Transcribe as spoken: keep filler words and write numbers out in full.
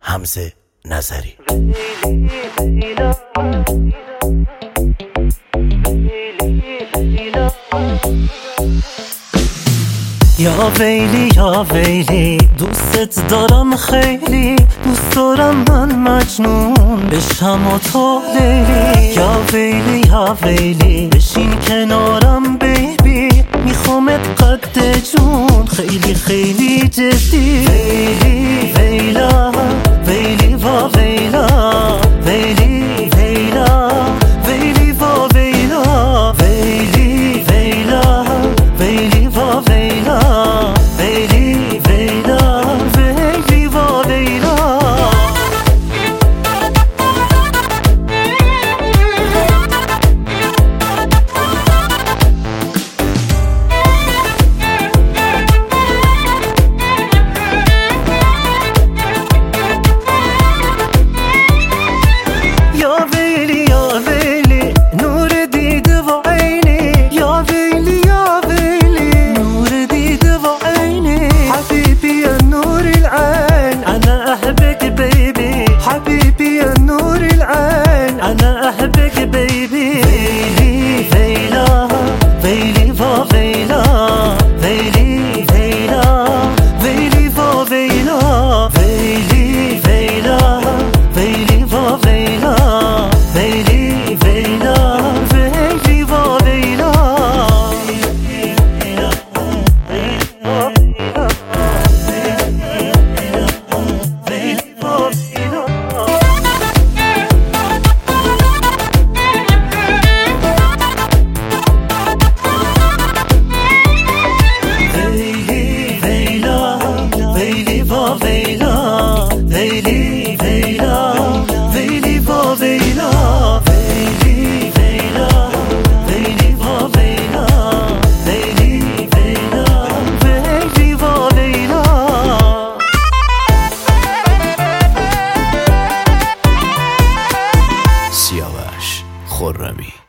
حمزه نظری. یا ویلی یا ویلی دوست دارم خیلی، دوست دارم من مجنون بشم و تو لیلی. یا ویلی یا ویلی بشین کنارم بیبی، میخوامت قد جون خیلی خیلی جدی. ویلی ویلا ویلی و ویلا ویلی ویلا ویلی و ویلا ویلی ویلا ویلی و ویلا ویلی ویلا ویلی و ویلا. حبيبي يا نور العين أنا أحبك بيبي. ويلي ويلا ويلي وويلا ويلي ويلا ويلي وويلا ويلي ويلا ويلي وويلا ويلي ويلا ويلي وويلا. سیاوش خرمی.